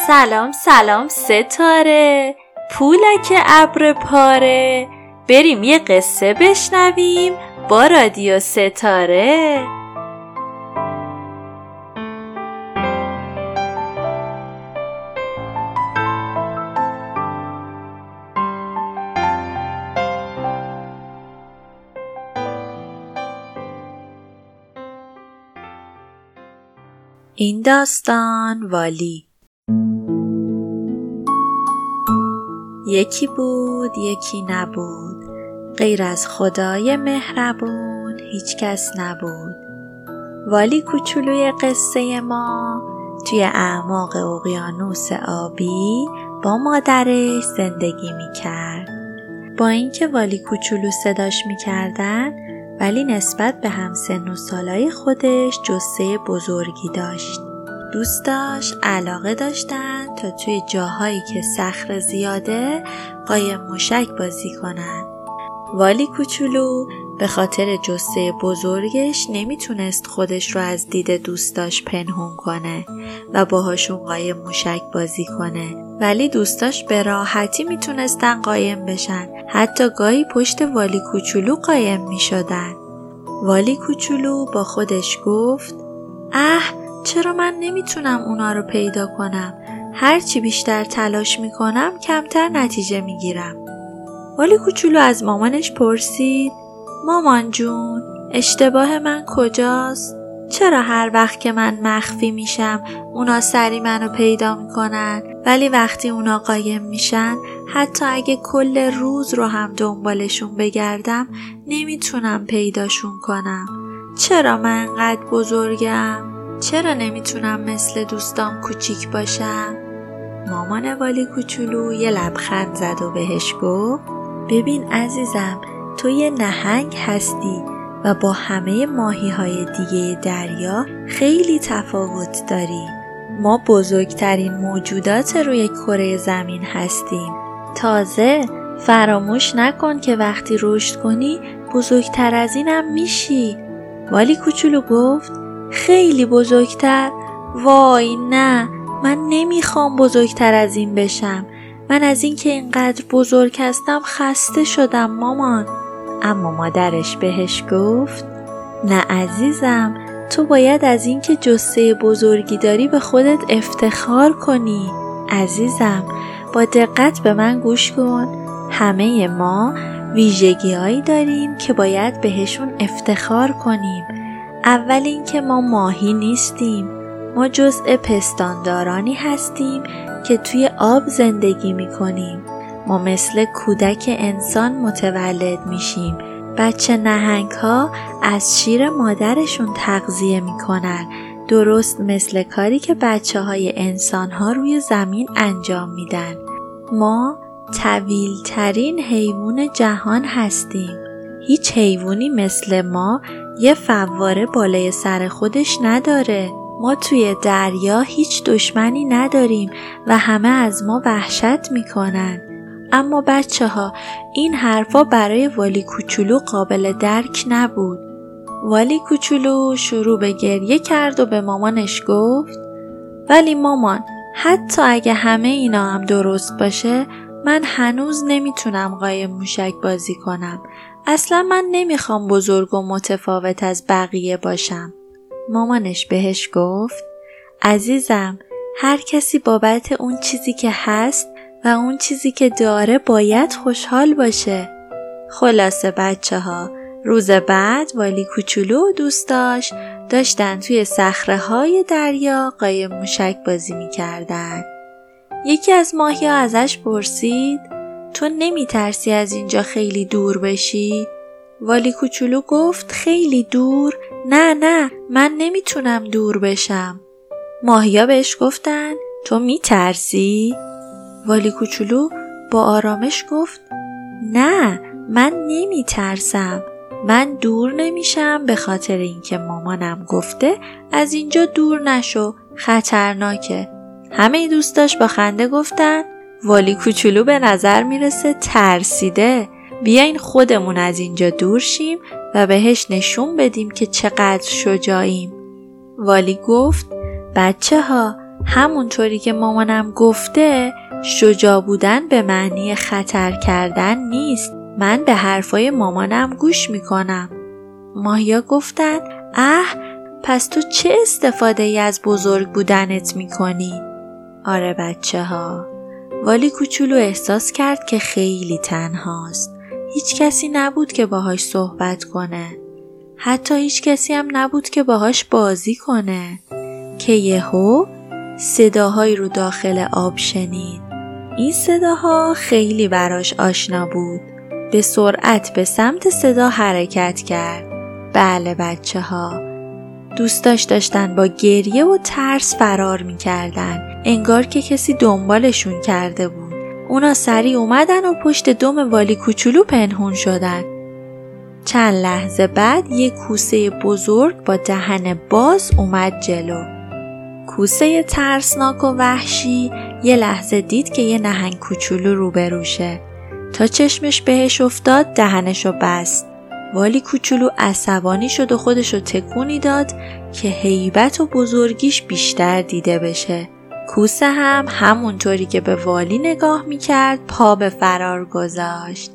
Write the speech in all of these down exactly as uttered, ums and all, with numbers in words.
سلام سلام ستاره، پولک ابر پاره، بریم یه قصه بشنویم با رادیو ستاره. این داستان والی. یکی بود یکی نبود، غیر از خدای مهربون هیچ کس نبود. والی کوچولوی قصه ما توی اعماق اقیانوس آبی با مادرش زندگی میکرد. با اینکه والی کوچولو صداش میکردن، ولی نسبت به همسن و سالای خودش جثه بزرگی داشت. دوست داشت علاقه داشتن تا توی جاهایی که صخره زیاده قایم موشک بازی کنن. والی کوچولو به خاطر جثه بزرگش نمیتونست خودش رو از دید دوستاش پنهون کنه و باهاشون قایم موشک بازی کنه، ولی دوستاش به راحتی میتونستن قایم بشن، حتی گاهی پشت والی کوچولو قایم میشدن. والی کوچولو با خودش گفت اه، چرا من نمیتونم اونا رو پیدا کنم؟ هرچی بیشتر تلاش میکنم کمتر نتیجه میگیرم. والی کوچولو از مامانش پرسید مامان جون، اشتباه من کجاست؟ چرا هر وقت که من مخفی میشم اونا سری منو پیدا میکنن، ولی وقتی اونا قایم میشن حتی اگه کل روز رو هم دنبالشون بگردم نمیتونم پیداشون کنم؟ چرا من انقدر بزرگم؟ چرا نمیتونم مثل دوستام کوچیک باشم؟ مامان والی کوچولو یه لبخند زد و بهش گفت ببین عزیزم، تو یه نهنگ هستی و با همه ماهی‌های دیگه دریا خیلی تفاوت داری. ما بزرگترین موجودات روی کره زمین هستیم. تازه فراموش نکن که وقتی رشد کنی بزرگتر از اینم میشی. والی کوچولو گفت خیلی بزرگتر؟ وای نه، من نمیخوام بزرگتر از این بشم. من از این که اینقدر بزرگ هستم خسته شدم مامان. اما مادرش بهش گفت نه عزیزم، تو باید از این که جثه بزرگی داری به خودت افتخار کنی. عزیزم با دقت به من گوش کن، همه ما ویژگی‌هایی داریم که باید بهشون افتخار کنیم. اول این که ما ماهی نیستیم، ما جزء پستاندارانی هستیم که توی آب زندگی می‌کنیم. ما مثل کودک انسان متولد میشیم. بچه نهنگ ها از شیر مادرشون تغذیه میکنن، درست مثل کاری که بچه های انسان ها روی زمین انجام میدن. ما طویل ترین حیوان جهان هستیم. هیچ حیوانی مثل ما یه فواره بالای سر خودش نداره. ما توی دریا هیچ دشمنی نداریم و همه از ما وحشت میکنن. اما بچه ها، این حرفا برای والی کوچولو قابل درک نبود. والی کوچولو شروع به گریه کرد و به مامانش گفت ولی مامان، حتی اگه همه اینا هم درست باشه، من هنوز نمیتونم قایم موشک بازی کنم. اصلا من نمیخوام بزرگ و متفاوت از بقیه باشم. مامانش بهش گفت عزیزم، هر کسی بابت اون چیزی که هست و اون چیزی که داره باید خوشحال باشه. خلاصه بچه ها، روز بعد والی کوچولو و دوستاش داشتن توی صخره های دریا قایم موشک بازی می کردن. یکی از ماهی ها ازش پرسید تو نمی ترسی از اینجا خیلی دور بشی؟ والی کوچولو گفت خیلی دور؟ نه نه، من نمی تونم دور بشم. ماهی ها بهش گفتن تو می ترسی؟ والی کوچولو با آرامش گفت نه، من نمی ترسم. من دور نمیشم به خاطر اینکه مامانم گفته از اینجا دور نشو، خطرناکه. همه دوستاش با خنده گفتن والی کوچولو به نظر میرسه ترسیده. بیاین خودمون از اینجا دور شیم و بهش نشون بدیم که چقدر شجاعیم. والی گفت بچه ها، همونطوری که مامانم گفته شجاع بودن به معنی خطر کردن نیست. من به حرفای مامانم گوش میکنم. ماهیا گفتن اه پس تو چه استفاده ای از بزرگ بودنت میکنی؟ آره بچه ها. والی کوچولو احساس کرد که خیلی تنهاست. هیچ کسی نبود که باهاش صحبت کنه. حتی هیچ کسی هم نبود که باهاش بازی کنه. که یهو صداهایی رو داخل آب شنید. این صداها خیلی براش آشنا بود. به سرعت به سمت صدا حرکت کرد. بله بچه ها. دوستاش داشتن با گریه و ترس فرار می کردن. انگار که کسی دنبالشون کرده بود. اونا سریع اومدن و پشت دم والی کوچولو پنهون شدن. چند لحظه بعد یک کوسه بزرگ با دهن باز اومد جلو. کوسه ترسناک و وحشی یه لحظه دید که یه نهنگ کوچولو روبروشه. تا چشمش بهش افتاد دهنشو بست. والی کوچولو عصبانی شد و خودشو تکونی داد که هیبت و بزرگیش بیشتر دیده بشه. کوسه هم همونطوری که به والی نگاه میکرد پا به فرار گذاشت.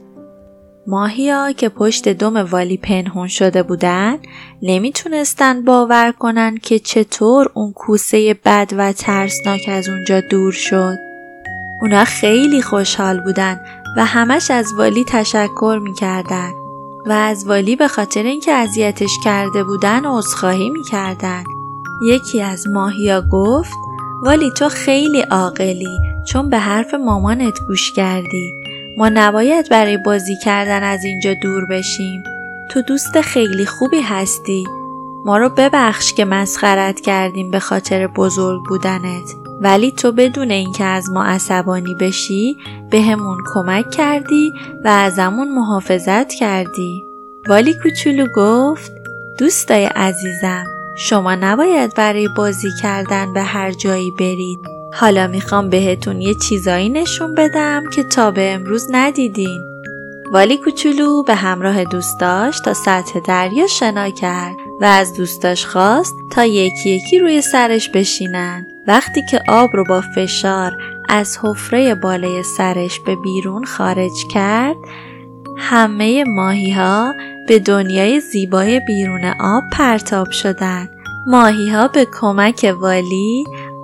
ماهیا که پشت دم والی پنهون شده بودن نمیتونستن باور کنن که چطور اون کوسه بد و ترسناک از اونجا دور شد. اونا خیلی خوشحال بودن و همش از والی تشکر میکردن و از والی به خاطر اینکه اذیتش کرده بودن عذرخواهی میکردن. یکی از ماهیا گفت والی تو خیلی عاقلی چون به حرف مامانت گوش کردی. ما نباید برای بازی کردن از اینجا دور بشیم. تو دوست خیلی خوبی هستی. ما رو ببخش که مسخرت کردیم به خاطر بزرگ بودنت. ولی تو بدون اینکه از ما عصبانی بشی به همون کمک کردی و ازمون محافظت کردی. والی کوچولو گفت دوستای عزیزم شما نباید برای بازی کردن به هر جایی برید. حالا میخوام بهتون یه چیزایی نشون بدم که تا به امروز ندیدین. والی کوچولو به همراه دوستاش تا سطح دریا شنا کرد و از دوستاش خواست تا یکی یکی روی سرش بشینن. وقتی که آب رو با فشار از حفره بالای سرش به بیرون خارج کرد، همه ماهی‌ها به دنیای زیبای بیرون آب پرتاب شدن. ماهی‌ها به کمک والی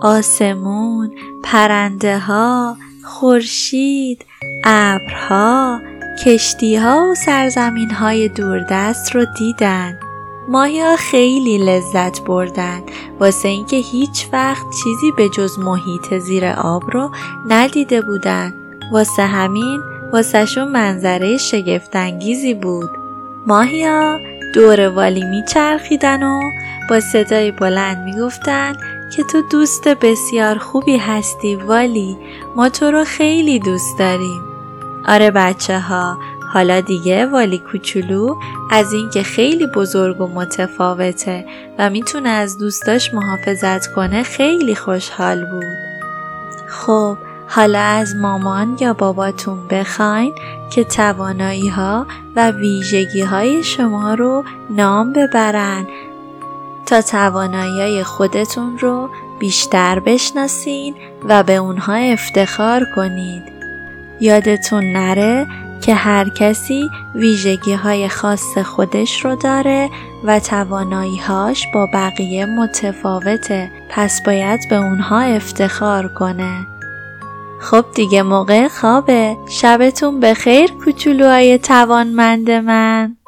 آسمون، پرنده‌ها، خورشید، ابرها، کشتی‌ها و سرزمین‌های دوردست رو دیدن. ماهی‌ها خیلی لذت بردن واسه اینکه هیچ وقت چیزی به جز محیط زیر آب رو ندیده بودن. واسه همین واسه شون منظره شگفت‌انگیزی بود. ماهی‌ها دور والی میچرخیدن و با صدای بلند میگفتن که تو دوست بسیار خوبی هستی والی، ما تو رو خیلی دوست داریم. آره بچه ها، حالا دیگه والی کوچولو از اینکه خیلی بزرگ و متفاوته و میتونه از دوستاش محافظت کنه خیلی خوشحال بود. خب حالا از مامان یا باباتون بخواین که توانایی ها و ویژگی های شما رو نام ببرن تا توانایی خودتون رو بیشتر بشناسین و به اونها افتخار کنید. یادتون نره که هر کسی ویژگی های خاص خودش رو داره و توانایی هاش با بقیه متفاوته، پس باید به اونها افتخار کنه. خب دیگه موقع خوابه. شبتون بخیر کوچولوهای توانمند من.